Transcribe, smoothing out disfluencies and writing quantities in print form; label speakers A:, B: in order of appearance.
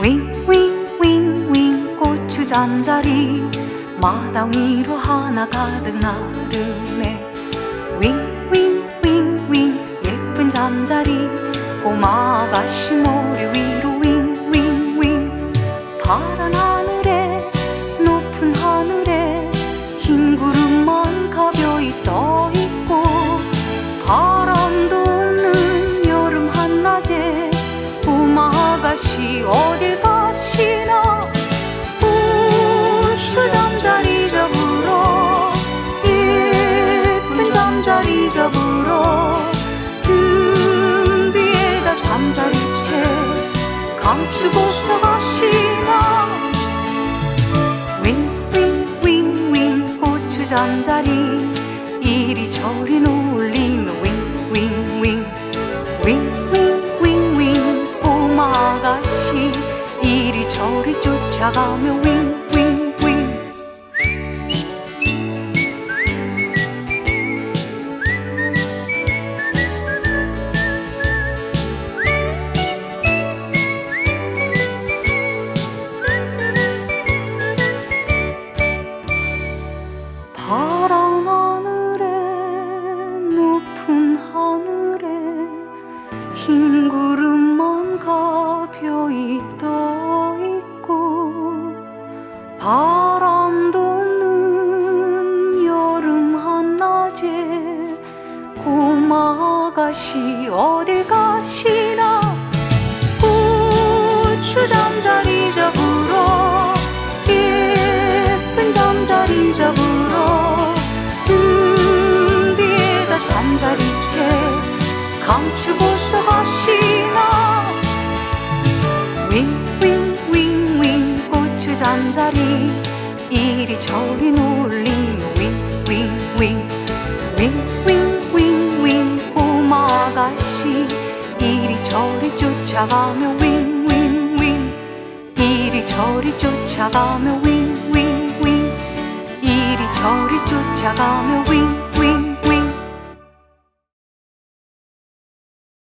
A: 윙윙윙윙 고추 잠자리 마당 위로 하나 가득 나르네. 윙윙윙윙 예쁜 잠자리 꼬마 아가씨 머리 위로 윙윙윙. 파란 하늘에 높은 하늘에 흰 구름만 가벼이 떠있고 바람도 없는 여름 한낮에 꼬마 아가씨 어딜 가시나. 고추 잠자리 잡으러 예쁜 잠자리 잡으러 등 뒤에다 잠자리채 감추고서 가시나. 윙윙윙윙 고추 잠자리 이리저리 놀리며 윙윙윙. 윙윙윙윙 꼬마 아가씨 이리저리 쫓아가며 윙윙윙. 파란 하늘에 높은 하늘에 흰 구름만 가벼이 떠있고 바람도 없는 여름 한낮에 꼬마 아가씨 어딜 가시나. 고추 잠자리 잡으러 예쁜 잠자리 잡으러 등 뒤에다 잠자리채 감추고서 가시나. 윙윙윙윙 고추 잠자리 이리저리 놀리며 윙윙윙. 윙윙윙윙 꼬마 아가씨 이리저리 쫓아가며 윙윙윙. 이리저리 쫓아가며 윙윙윙. 이리저리 쫓아가며 윙.